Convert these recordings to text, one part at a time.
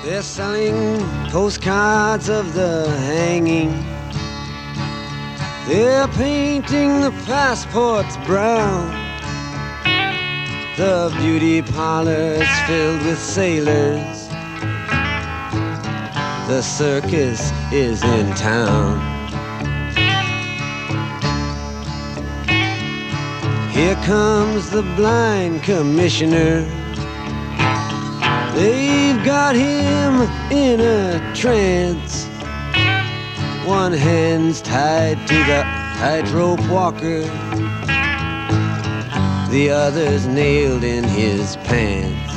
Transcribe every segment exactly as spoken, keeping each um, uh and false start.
They're selling postcards of the hanging. They're painting the passports brown. The beauty parlors filled with sailors. The circus is in town. Here comes the blind commissioner. They've got him in a trance. One hand's tied to the tightrope walker. The other's nailed in his pants.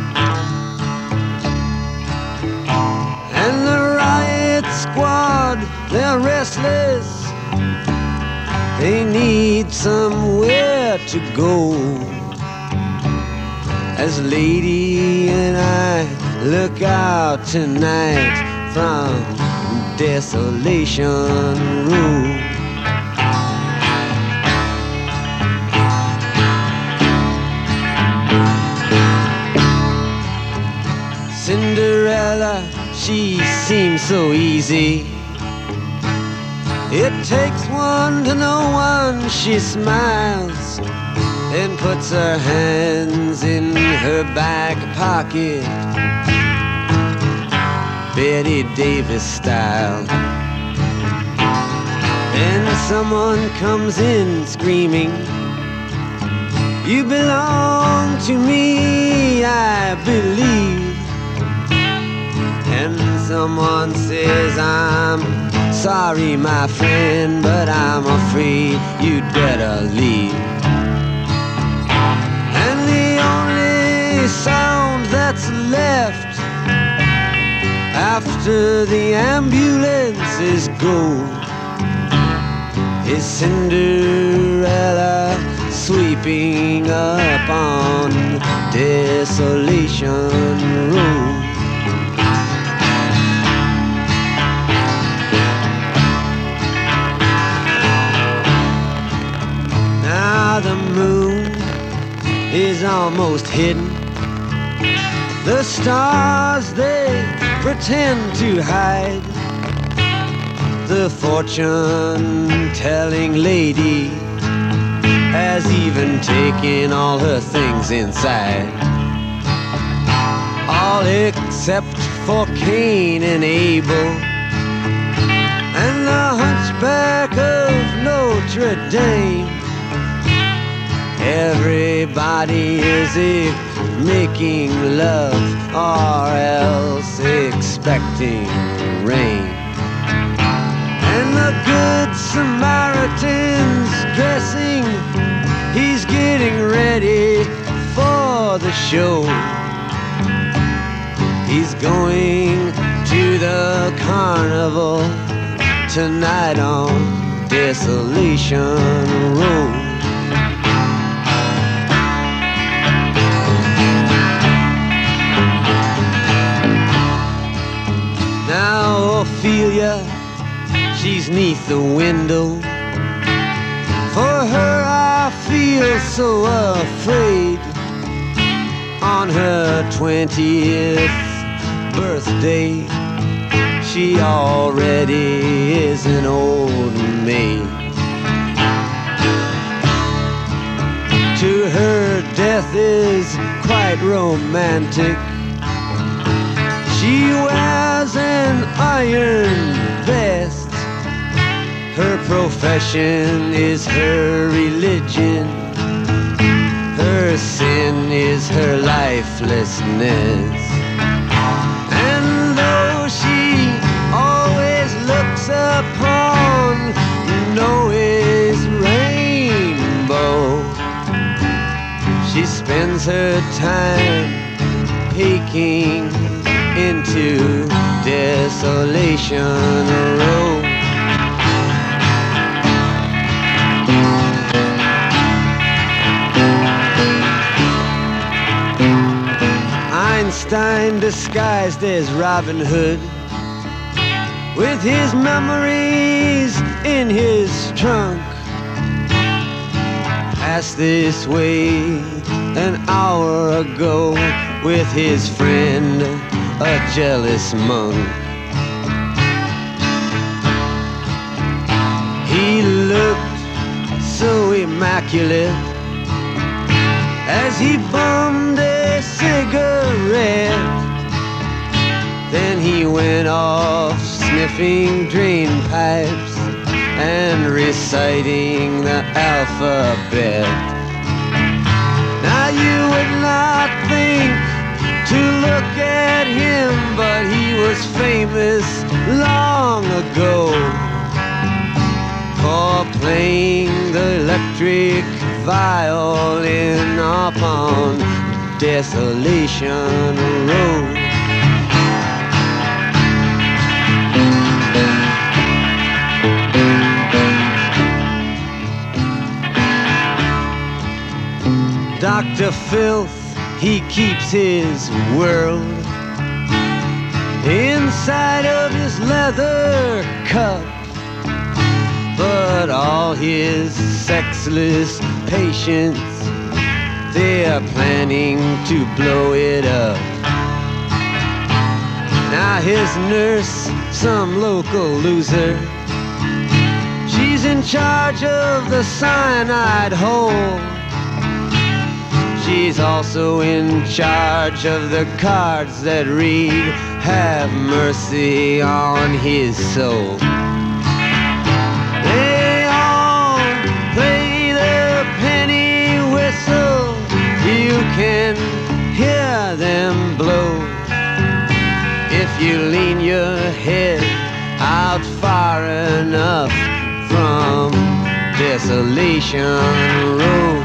And the riot squad, they're restless. They need somewhere to go. As Lady and I look out tonight from Desolation Row. Cinderella, she seems so easy. It takes one to know one. She smiles and puts her hands in her back pocket, Betty Davis style. And someone comes in screaming, "You belong to me, I believe." And someone says, "I'm sorry, my friend, but I'm afraid you'd better leave." And the only sound that's left after the ambulances go is Cinderella sweeping up on Desolation Row. Now the moon is almost hidden. The stars, they pretend to hide. The fortune-telling lady has even taken all her things inside. All except for Cain and Abel and the hunchback of Notre Dame. Everybody is a making love or else expecting rain. And the good Samaritan's dressing, he's getting ready for the show. He's going to the carnival tonight on Desolation Row. Now Ophelia, she's 'neath the window. For her I feel so afraid. On her twentieth birthday, she already is an old maid. To her, death is quite romantic. She wears an iron vest. Her profession is her religion. Her sin is her lifelessness. And though she always looks upon Noah's rainbow, she spends her time peeking into Desolation Row. Einstein disguised as Robin Hood, with his memories in his trunk, passed this way an hour ago with his friend a jealous monk. He looked so immaculate as he bummed a cigarette. Then he went off sniffing drain pipes and reciting the alphabet. Now you would not think to look at him, but he was famous long ago for playing the electric violin upon Desolation Road. Doctor Filth, he keeps his world inside of his leather cup, but all his sexless patients, they're planning to blow it up. Now his nurse, some local loser, she's in charge of the cyanide hole. She's also in charge of the cards that read, "Have mercy on his soul." They all play the penny whistle. You can hear them blow if you lean your head out far enough from Desolation Road.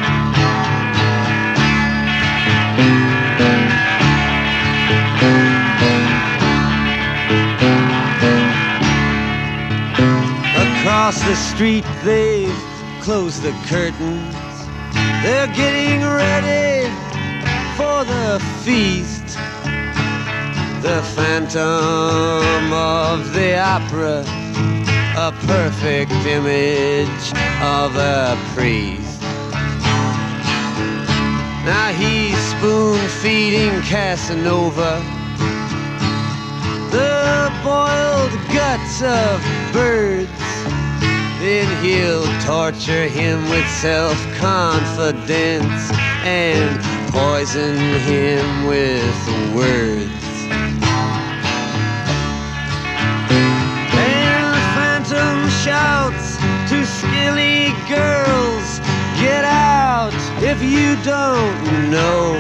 Across the street they've closed the curtains. They're getting ready for the feast. The Phantom of the Opera, a perfect image of a priest. Now he's spoon-feeding Casanova the boiled guts of birds. Then he'll torture him with self-confidence and poison him with words. And the Phantom shouts to skilly girls, "Get out if you don't know."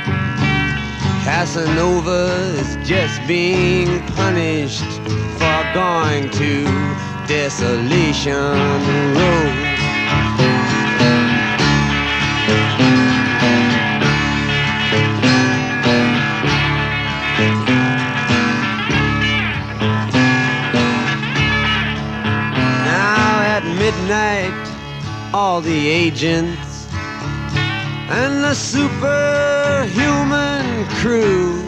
Casanova is just being punished for going to Desolation Road. Now at midnight, all the agents and the superhuman crew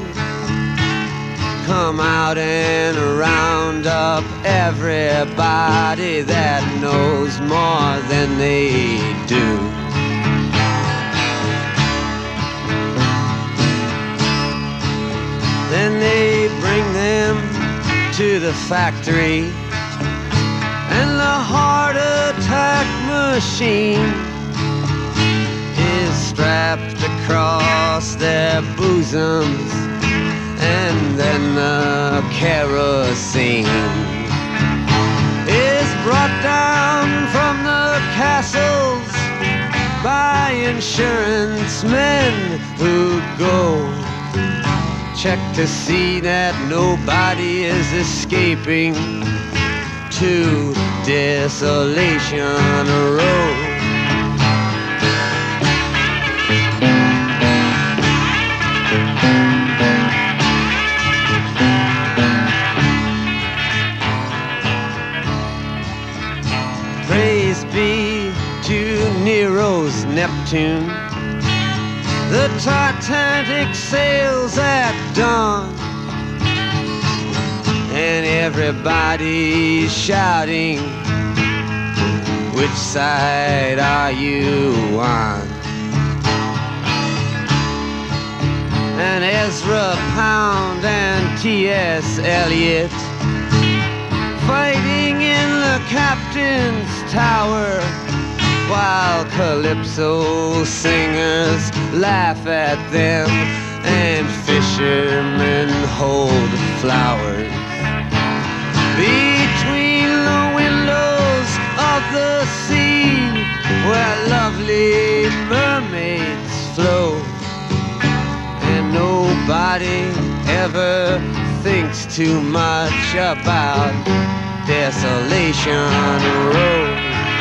come out and round up everybody that knows more than they do. Then they bring them to the factory, and the heart attack machine is strapped across their bosoms, and then the kerosene is brought down from the castles by insurance men who go check to see that nobody is escaping to Desolation Road. Praise be to Nero's Neptune. The Titanic sails at dawn, and everybody's shouting, "Which side are you on?" And as Ezra Pound and T S Eliot fighting in the captain's tower, while calypso singers laugh at them and fishermen hold flowers. Between the windows of the sea, where lovely mermaids float, and nobody ever thinks too much about Desolation Road.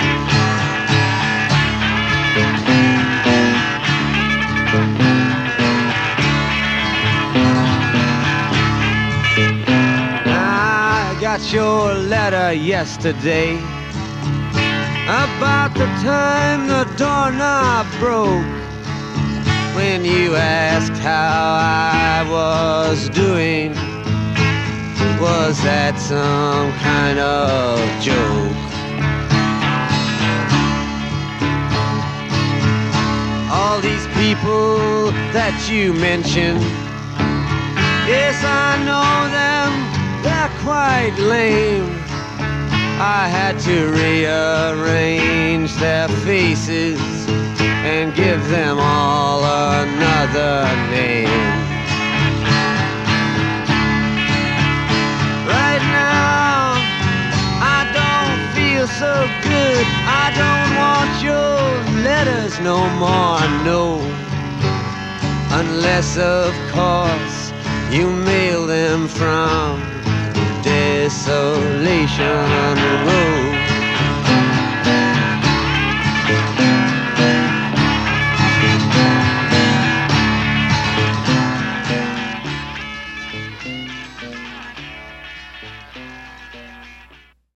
I got your letter yesterday about the time the doorknob broke, when you asked how I was doing. Was that some kind of joke? All these people that you mentioned, yes, I know them, they're quite lame. I had to rearrange their faces and give them all another name. Right now, I don't feel so good. I don't want your letters no more, no. Unless, of course, you mail them from Desolation Road.